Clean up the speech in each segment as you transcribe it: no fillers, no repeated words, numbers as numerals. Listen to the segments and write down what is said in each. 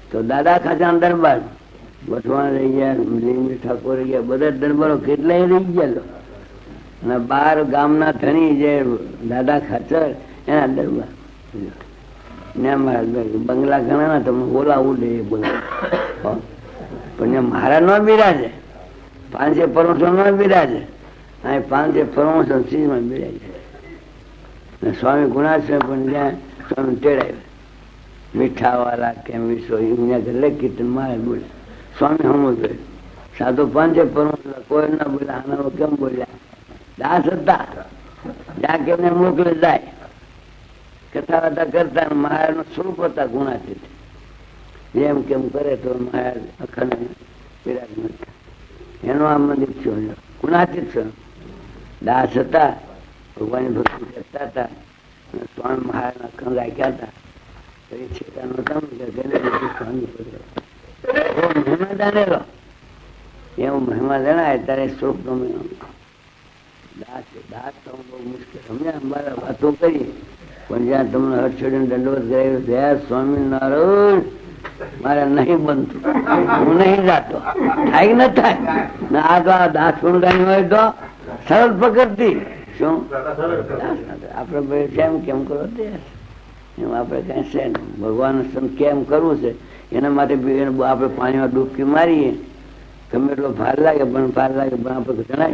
તો દાદા ખાચા દરબાર વટવાણ રહી ગયા, લીમડી ઠાકોર રહી ગયા, બધા દરબારો કેટલાય રહી ગયા. અને 12 ગામના ધણી જે દાદા ખાચર એના દરબાર બંગલા ઘણા ના તમે બોલાવું દે એ બંગલા પણ મારા ન બિરાજે, 5 પરોસો ન બિરાજે, અહીં 5 પરોસો ચીજમાં બિરાજે. સ્વામી ગુણાશ્રમ પણ જ્યાં સ્વામી તેડાવ્યા મીઠા વાળા કેમ વિશ્વ ઘરે કીર્તન મારે બોલે સ્વામી હમ ગયો સાધુ 5 પરોસો કોઈ ના બોલ્યા, આના કેમ બોલ્યા? દાસ હતા જ્યાં કેમને મોકલે જાય કથા વાતા કરતા. મહારાજ નું સ્વરૂપ હતા ગુણાતીત, જેમ કેમ કરે તો મહારાજ અખંડ વિરાજમાન હતા. એનો આ મંદિર થયો ગુણાતીત થયો. દાસ હતા, ભગવાનની ભક્તિ કરતા હતા, સ્વામી મહારાજ ના અખંડ રાખ્યા હતા. છેટા નહોતા મહિમા જાણેલો એવું મહિમા જણાય ત્યારે સ્વરૂપ ગમે. દાસ દાસ તો બહુ મુશ્કેલ સમજ્યા. અમારા વાતો કરી પણ જ્યાં તમને હર્ષોડી દંડવત કરાવ્યો ત્યાં સ્વામિનારાયણ મારે નહીં બનતું, હું નહીં જાતો. થાય ન થાય ને આ તો આ દાસ ગુણગાની હોય તો સરળ પકડતી શું આપડે કેમ કેમ કરો તે એમ આપડે કઈ છે ને ભગવાન કેમ કરવું છે એના માટે આપડે પાણીમાં ડૂબકી મારીએ ગમે એટલો ભાર લાગે પણ આપડે જણાય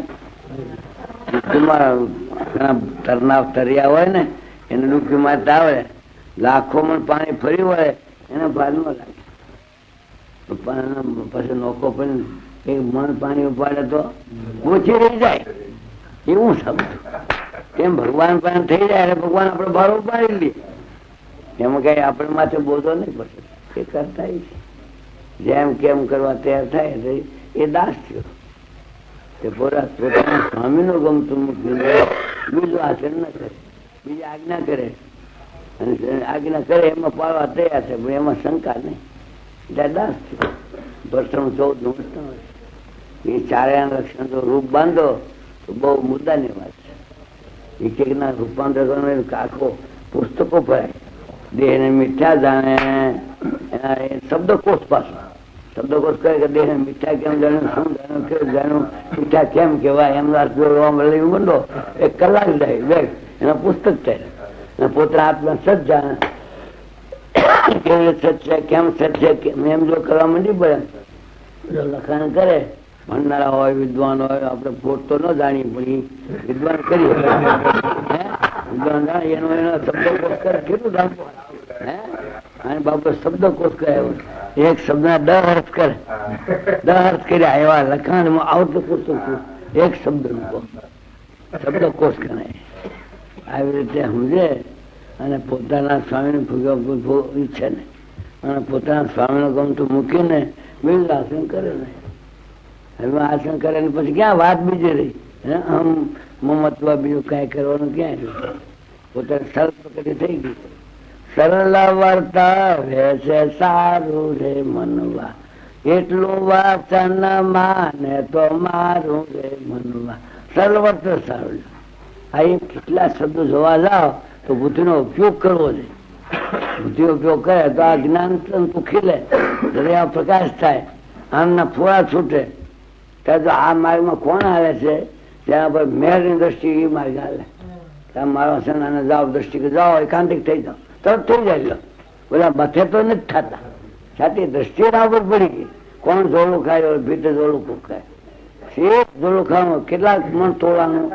ઘણા તરનાર તર્યા હોય ને એને ડૂબકી મારતા આવે, લાખો મણ પાણી ફરી વળે એને ભાર ન લાગે. પછી નોખો પણ એક મણ પાણી ઉપાડે તો ઓછી રહી જાય એવું સમજ. એમ ભગવાન પણ થઈ જાય એટલે ભગવાન આપડે ભાર ઉપાડી લઈએ. એમાં કઈ આપડે માથે બોધો નહીં પડશે. એ કરતા જેમ કેમ કરવા તૈયાર થાય એ દાસ થયો. પોતાના સ્વામી નું ગમતું બીજું આચરણ ન કરે, બીજી આજ્ઞા કરે અને આજ્ઞા કરે એમાં પાડવા તૈયાર છે પણ એમાં શંકા નહીં. દાસ થયો. વર્ષનું 14 એ 4 લક્ષણ જો રૂપ બાંધો તો બહુ મુદ્દાની વાત છે. એક ના રૂપાંતર કરવાનું આખો પુસ્તકો ભરાય. દેહ ને મીઠા જાણે શબ્દકોશ પાછો શબ્દકોશ કહે કે દેહ મીઠા કેમ જાણ્યું, શું જાણ્યું, કેવું જાણ્યું, મીઠા કેમ કેવાય એમ મંડો 1 કલાક જાય એના પુસ્તક થાય. પોતાના આત્મા સજ જાણે કેવી સચ છે કેમ સચ છે એમ જો કરવા માંડી પડે લખાણ કરે. ભણનારા હોય વિદ્વાન હોય આપણે પોત તો ન જાણીએ પણ વિદ્વાન કરીએ વિદ્વાન જાણે એનો શબ્દકોશ કરે કેટલું જાણવું હે બાબુ શબ્દકોશ કહે એક શબ્દ ના 10 અર્થ કરે 10 અર્થ કર્યા એવા લખાણ આવતું પુસ્તક એક શબ્દ નું શબ્દકોશ કરે. આવી રીતે સમજે અને પોતાના સ્વામી ઈચ્છે ને અને પોતાના સ્વામી નું ગમતું મૂકીને બીજું આસન કરે ને. હવે આસન કરે ને પછી ક્યાં વાત બીજી રહી આમ મમત્વ બીજું કઈ કરવાનું ક્યાં રહ્યું. પોતાને સરળ પકડી થઈ ગઈ. સરળ વર્તાવે છે સારું રે મનવા, એટલું વાચન માને તો મારું રે મનવા. સરળ વર્ત સારું. આ કેટલા શબ્દો જોવા જાઓ તો બુદ્ધિનો ઉપયોગ કરવો જોઈએ. બુદ્ધિ ઉપયોગ કરે તો આ જ્ઞાન ખીલે, હૃદય પ્રકાશ થાય, આમના ફોડા છૂટે. ત્યારે આ માર્ગમાં કોણ આવે છે ત્યાં પર મેળની દ્રષ્ટિ એ માર્ગ હાલે. ત્યાં મારો સેનાને જાઓ દ્રષ્ટિ જાઓ એકાંતિક થઈ જાઓ તરત થઈ જાય. બધા બથે તો નથી થતા છાતી દ્રષ્ટિ ના ઉપર પડી ગઈ. કોણ જોડું ખાય ભીતે જોડું ખૂબ ખાય એક જોડું ખાવાનું કેટલાક મન તોડવાનું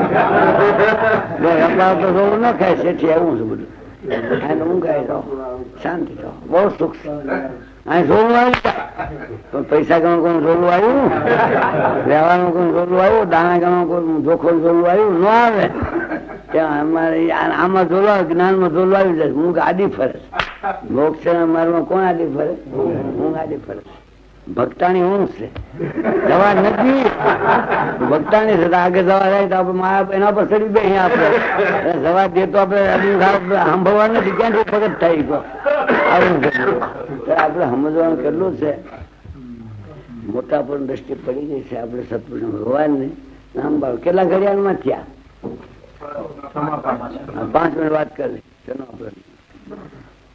તો જોડું ન ખાય શેઠી આવું છે બધું એને ઊંઘાઈ જાઓ શાંતિ જાઓ બહુ સુખ. અહીં જોડું આવી જાય પૈસા ગણું કોણ જોડું આવ્યું, રહેવાનું કોણ જોડું આવ્યું, દાણા ગણું કોણ જોખો જોડું આવ્યું ન આવે. ત્યાં અમારે આમાં જોડવા જ્ઞાનમાં જોડવા આવી જાય. ઊંઘ આડી ફરે મોક્ષ મારમાં કોણ આડી ફરે? ઊંઘ આડી ફરે. ભક્તાની ઊંઘ છે જવા નથી. ભક્તાની છે આગળ જવા જાય તો આપડે માયા એના પર ચડી બે આપડે જવા દે તો આપડે સાંભળવા નથી ક્યાંથી પ્રગટ થાય ગયો. આવું છે આપડે સમજવાનું કેટલું છે. મોટા પણ દ્રષ્ટિ પડી ગઈ છે. આપડે સત્પુરુષ ભગવાન ને નામ બાળ કેટલા ઘડિયાળમાં થયા 5 મિનિટ વાત કરી ચલો આપડે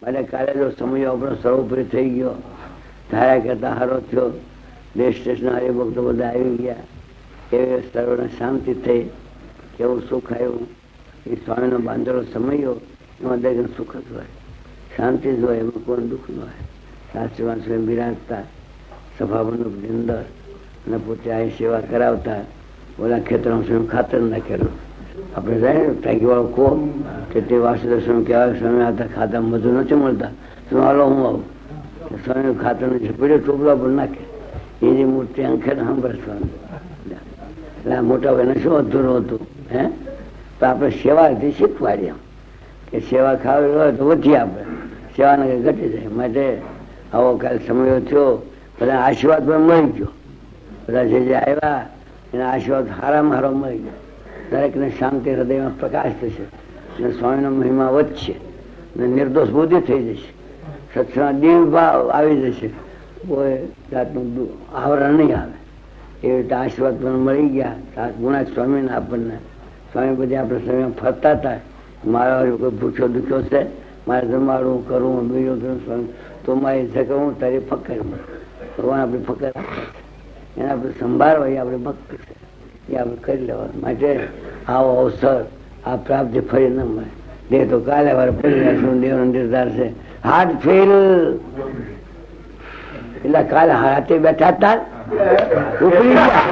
અને કાલે જો સમય આપણો સર્વોપરી થઈ ગયો, ધારા કરતા હારો થયો, દેશ દેશના હરિભક્તો બધા આવી ગયા, એવી સર્વને શાંતિ થઈ, કેવું સુખ આવ્યું. એ સ્વામીનો બાંધેલો સમયો એમાં દરેક સુખ જ હોય, શાંતિ જ હોય, એમાં કોઈ દુઃખ ન હોય. શાસ્ત્રીમાં સ્વયં બિરાજતા સભામંડપની અંદર અને પોતે અહીં સેવા કરાવતા. ઓલા ખેતરમાં સ્વયં ખાતર નાખેલું. આપણે જાય ને ટાંકી વાળો કહો કે તે વાસુદેવ સ્વામી કહેવાય, સ્વામી આવતા ખાતા મધુ નથી મળતા, શું હાલો હું આવું. સ્વામી ખાતરને ઝપડે ટોપલા પર નાખે, એની મૂર્તિ આંખે સાંભળે સ્વામી. એટલે મોટા ભાઈને શું અધૂરું હતું હે, તો આપણે સેવાથી શીખવાડીએ કે સેવા ખાવી હોય તો વધીએ, આપણે સેવાને કંઈ ઘટી જાય. માટે આવો કાલે સમયો થયો, બધા આશીર્વાદ પણ મળી ગયો. બધા જે આવ્યા એના આશીર્વાદ સારામાં સારો મળી ગયો. દરેકને શાંતિ, હૃદયમાં પ્રકાશ થશે અને સ્વામીનો મહિમા વધશે અને નિર્દોષ બુદ્ધિ થઈ જશે. સત્સંગ દિવ્ય ભાવ આવી જશે, કોઈ જાતનું આવરણ નહીં આવે. એવી રીતે આશીર્વાદ પણ મળી ગયા ગુણાત સ્વામીને આપણને. સ્વામી બધી આપણે સમય ફરતા હતા, મારા કોઈ ભૂખ્યો દુખ્યો છે, મારે જમાડવું કરવું બીજું કરું સ્વામી, તો મારી ઈચ્છા હું તારી ફકર ભગવાન આપણી ફકર એને આપણે સંભાળવા, એ આપણે ભક્તિ છે, એ આપણે કરી લેવાનું. માટે આવો અવસર આ પ્રાપ્તિ ફરી ન મળે. દેહ તો કાલે વાર પડી જાય, શું દેવનો નિર્ધાર છે. હાથ ફેલ એટલે કાલે હાથે બેઠા હતા, ઉપડી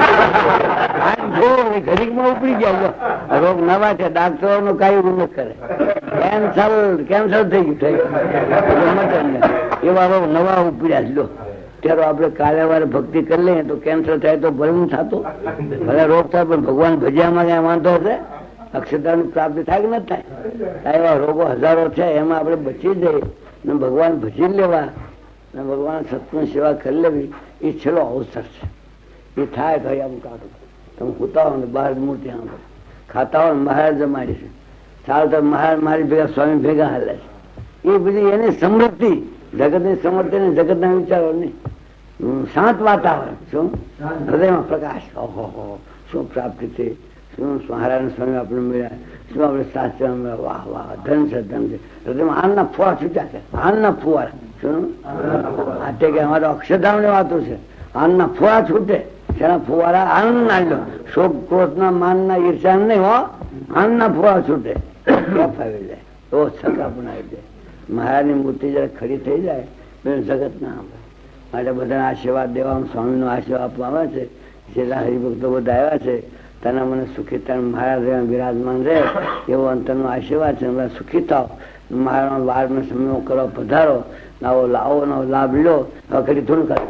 ગયા ઘડીકમાં ઉપડી ગયા. રોગ નવા છે, ડાક્ટરો નું કઈ ન કરે, કેન્સર થઈ ગયું, એવા રોગ નવા ઉપડ્યા લો. ત્યારે આપણે કાલે વારે ભક્તિ કરી લઈએ તો કેન્સર થાય તો ભલે થતું, ભલે રોગ થાય, પણ ભગવાન ભજ્યામાં કઈ વાંધો છે? અક્ષરતાની પ્રાપ્તિ થાય કે ન થાય? એવા રોગો હજારો છે, એમાં આપણે બચી જઈએ ને ભગવાન ભજી લેવા અને ભગવાન સત્સંગ સેવા કરી લેવી, એ છેલ્લો અવસર છે. એ થાય ભાઈ આમ કાઢો, તમે હોતા હો ને બહાર મૂર્તિ આંખો ખાતા હો ને મહારાજ જમાડી છે, ચાલતા મહારાજ મારી ભેગા સ્વામી ભેગા હાલે છે. એ બધી એની સમૃદ્ધિ, જગતની સમૃદ્ધિ ને જગતના વિચારો નહીં. શાંત વાતાવરણ, શું હૃદયમાં પ્રકાશ, ઓહો શું પ્રાપ્તિ થઈ, શું મહારાજ સ્વામી આપણે મળ્યા, શું આપણે શાસ્ત્ર મળ્યા, વાહ વાહ ધન છે, ધન છે. હૃદયમાં આનંદના ફુવારા છૂટ્યા છે, આનંદના ફુવારા. શું આ કે અમારે અક્ષરધામ ની વાતો છે, આનંદના ફુવારા છૂટે. તેના ફુવારા આનંદ ના લો, શોક ક્રોધ ના માન ના ઈર્ષા નહીં હો, આનંદના ફુવારા છૂટે. આવી જાય તો સકા પણ આવી જાય. મહારાજની મૂર્તિ જયારે ખરી થઈ જાય જગત ના આવે. માટે બધાને આશીર્વાદ દેવામાં સ્વામીનો આશીર્વાદ આપવામાં આવે છે. જેટલા હરિભક્તો બધા આવ્યા છે તેના મને સુખી થાય, મહારાજ બિરાજમાન રહે એવો અંતરનો આશીર્વાદ છે. બધા સુખી થાવ, મહારાજ વારનો સમય કરવા પધારો, આવો લાવો નો લાભ લો. ખરી થોડું કરે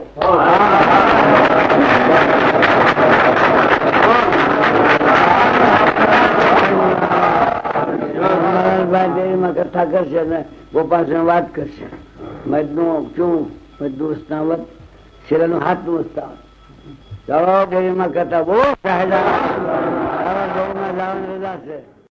કથા કરશે અને ગોપાલ વાત કરશે. મધનું શું મજનું સ્નાવત, શિરાનું હાથનું સ્નાવત. ચલો ડેરીમાં કથા બહુ સાહેબ જવાની રજા છે.